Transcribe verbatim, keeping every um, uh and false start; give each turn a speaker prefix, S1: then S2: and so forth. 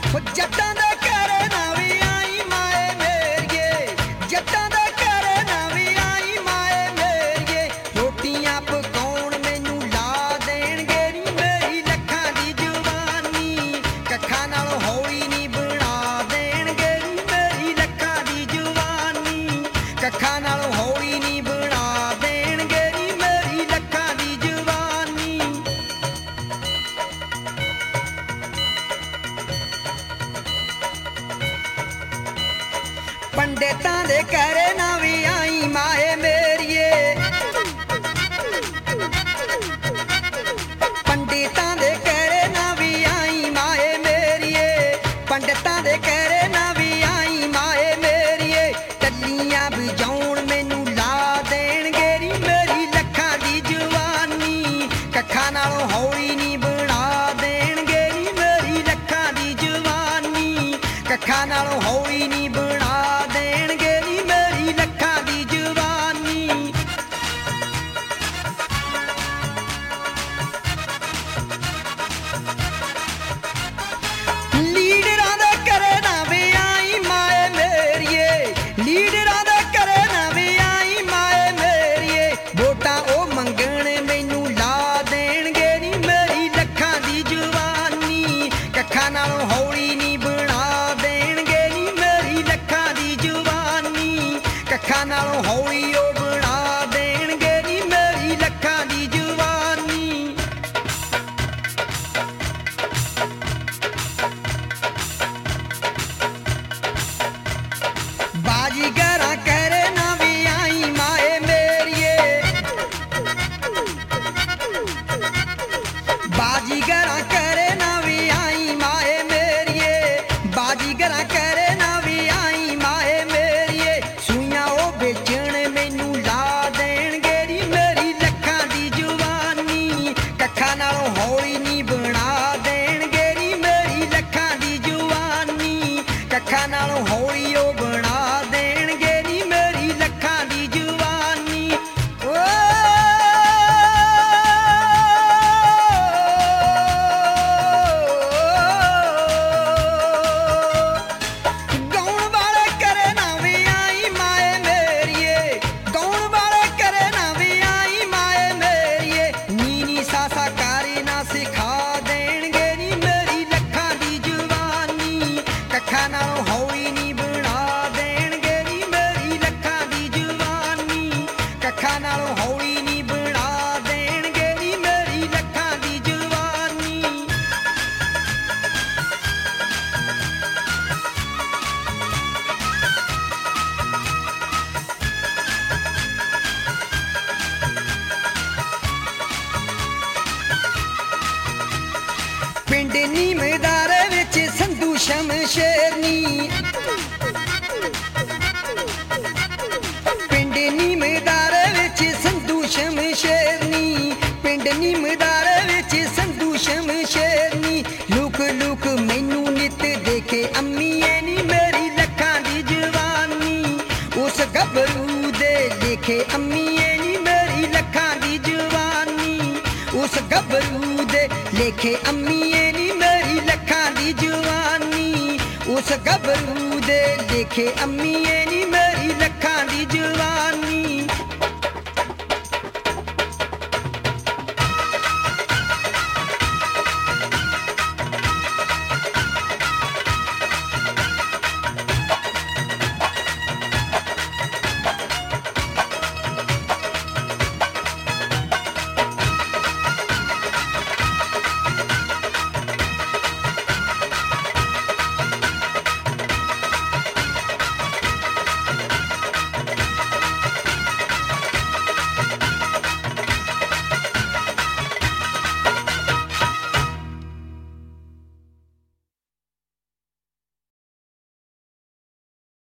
S1: ਜੱਟਾਂ ਦੇ ਘਰੇ ਨਾ ਵੀ ਆਈ ਮਾਏ ਮੇਰੀਏ, ਜੱਟਾਂ ਦੇ ਘਰੇ ਨਾ ਵੀ ਆਈ ਮਾਏ ਮੇਰੀਏ। ਰੋਟੀਆਂ ਪਕਾਉਣ ਮੈਨੂੰ ਲਾ ਦੇਣਗੇ ਨੀ ਮੇਰੀ ਲੱਖਾਂ ਦੀ ਜਵਾਨੀ, ਕੱਖਾਂ ਨਾਲੋਂ ਹੌਲੀ ਨੀ ਬਣਾ ਦੇਣਗੇ ਨੀ ਮੇਰੀ ਲੱਖਾਂ ਦੀ ਜਵਾਨੀ, ਕੱਖਾਂ ਨਾਲੋਂ ਹੌਲੀ ਨੀ ਬਣਾ ਦੇਣਗੇ ਨੀ ਮੇਰੀ ਲੱਖਾਂ ਦੀ ਜਵਾਨੀ। ਪੰਡਿਤਾਂ ਦੇ ਘਰੇ ਨਾ ਵੀ ਆਈ ਮਾਏ ਮੇਰੀਏ, ਪੰਡਿਤਾਂ ਦੇ ਘਰੇ ਨਾ ਵੀ ਆਈ ਮਾਏ ਮੇਰੀਏ, ਪੰਡਿਤਾਂ ਦੇ ਘਰੇ ਨਾ ਵੀ ਆਈ ਮਾਏ ਮੇਰੀਏ। ਟੱਲੀਆਂ ਵਜਾਉਣ ਮੈਨੂੰ ਲਾ ਦੇਣਗੇ ਨੀ ਮੇਰੀ ਲੱਖਾਂ ਦੀ ਜਵਾਨੀ, ਕੱਖਾਂ ਨਾਲੋਂ ਹੌਲੀ ਨੀ ਬਣਾ ਦੇਣਗੇ ਨੀ ਮੇਰੀ ਲੱਖਾਂ ਦੀ ਜਵਾਨੀ, ਕੱਖਾਂ ਨਾਲੋਂ ਹੌਲੀ ਨੀ ਬਣਾ ਦੇਣਗੇ ਨੀ ਮੇਰੀ ਲੱਖਾਂ ਦੀ ਜਵਾਨੀ। ਲੀਡਰਾਂ ਦੇ ਘਰੇ ਨਾ ਵੀ ਆਈ ਮਾਏ ਮੇਰੀਏ, ਲੀਡਰਾਂ ਦੇ ਘਰੇ ਨਾ ਵੀ ਆਈ ਮਾਏ ਮੇਰੀਏ। ਵੋਟਾਂ ਉਹ ਮੰਗਣ ਮੈਨੂੰ ਲਾ ਦੇਣਗੇ ਨੀ ਮੇਰੀ ਲੱਖਾਂ ਦੀ ਜਵਾਨੀ, ਕੱਖਾਂ ਨਾਲੋਂ ਹੌਲੀ ਨੀ ਬਣਾ ਦੇਣਗੇ ਨੀ ਮੇਰੀ ਲੱਖਾਂ ਦੀ ਜਵਾਨੀ, ਕੱਖਾਂ ਨਾਲੋਂ ਹੌਲੀ ਉਹ ਬਣਾ ਦੇਣਗੇ ਨੀ ਮੇਰੀ ਲੱਖਾਂ ਦੀ ਜਵਾਨੀ। ਬਾਜੀਗਰਾਂ ਘਰੇ ਨਾ ਵੀ ਆਈ ਮਾਏ ਮੇਰੀਏ, ਬਾਜੀਗਰਾਂ ਘਰੇ ਨਾ ਵੀ ਆਈ ਮਾਏ ਮੇਰੀਏ, ਬਾਜੀਗਰਾਂ ਘਰੇ ਨਾ ਵੀ ਆਈ ਮਾਏ ਮੇਰੀਏ। ਸੂਈਆਂ ਉਹ ਵੇਚਣ ਮੈਨੂੰ ਲਾ ਦੇਣਗੇ ਨੀ ਮੇਰੀ ਲੱਖਾਂ ਦੀ ਜਵਾਨੀ, ਕੱਖਾਂ ਨਾਲੋਂ ਹੌਲੀ ਨੀ ਬਣਾ ਦੇਣਗੇ ਨੀ ਮੇਰੀ ਲੱਖਾਂ ਦੀ ਜਵਾਨੀ, ਕੱਖਾਂ ਨਾਲੋਂ ਹੌਲੀ ਉਹ ਬਣਾ ਦੇਣਗੇ ਨੀ ਮੇਰੀ ਲੱਖਾਂ ਦੀ ਜਵਾਨੀ। ਓ ਗਾਉਣ ਵਾਲੇ ਘਰੇ ਨਾ ਵੀ ਆਈ ਮਾਏ ਮੇਰੀਏ, ਗਾਉਣ ਵਾਲੇ ਘਰੇ ਨਾ ਵੀ ਆਈ ਮਾਏ ਮੇਰੀਏ। ਨੀਨੀ ਸਾਸਾ ਕਾਰੀ ਨਾ ਸਿਖਾ ਦੇਣਗੇ ਨੀ ਮੇਰੀ ਲੱਖਾਂ ਦੀ ਜਵਾਨੀ, ਕੱਖਾਂ ਨਾਲੋਂ ਹੌਲੀ ਨੀ ਬਣਾ ਦੇਣਗੇ ਨੀ ਮੇਰੀ ਲੱਖਾਂ ਦੀ ਜਵਾਨੀ, ਕੱਖਾਂ ਨਾਲੋਂ ਹੌਲੀ ਨੀ ਬਣਾ ਦੇਣਗੇ ਨੀ ਮੇਰੀ ਲੱਖਾਂ ਦੀ ਜਵਾਨੀ। ਪਿੰਡ ਨੀਮਦਾਰ ਵਿੱਚ ਸੰਧੂ ਸ਼ਮਸ਼ੇਰਨੀ, ਪਿੰਡ ਨੀਮਦਾਰ ਵਿੱਚ ਸੰਧੂ ਸ਼ਮਸ਼ੇਰਨੀ, ਪਿੰਡ ਨੀਮਦਾਰ ਵਿੱਚ ਸੰਧੂ ਸ਼ਮਸ਼ੇਰਨੀ। ਲੁਕ ਲੁਕ ਮੈਨੂੰ ਨਿਤ ਦੇਖੇ ਅੰਮੀਏ ਨੀ ਮੇਰੀ ਲੱਖਾਂ ਦੀ ਜਵਾਨੀ, ਉਸ ਗੱਭਰੂ ਦੇ ਲੇਖੇ ਅੰਮੀਏ ਨੀ ਮੇਰੀ ਲੱਖਾਂ ਦੀ ਜਵਾਨੀ, ਉਸ ਗੱਭਰੂ ਦੇ ਲੇਖੇ ਅੰਮੀਏ ਨੀ ਮੇਰੀ ਲੱਖਾਂ ਦੀ ਜਵਾਨੀ, ਉਸ ਗੱਭਰੂ ਦੇ ਲੇਖੇ ਅੰਮੀਏ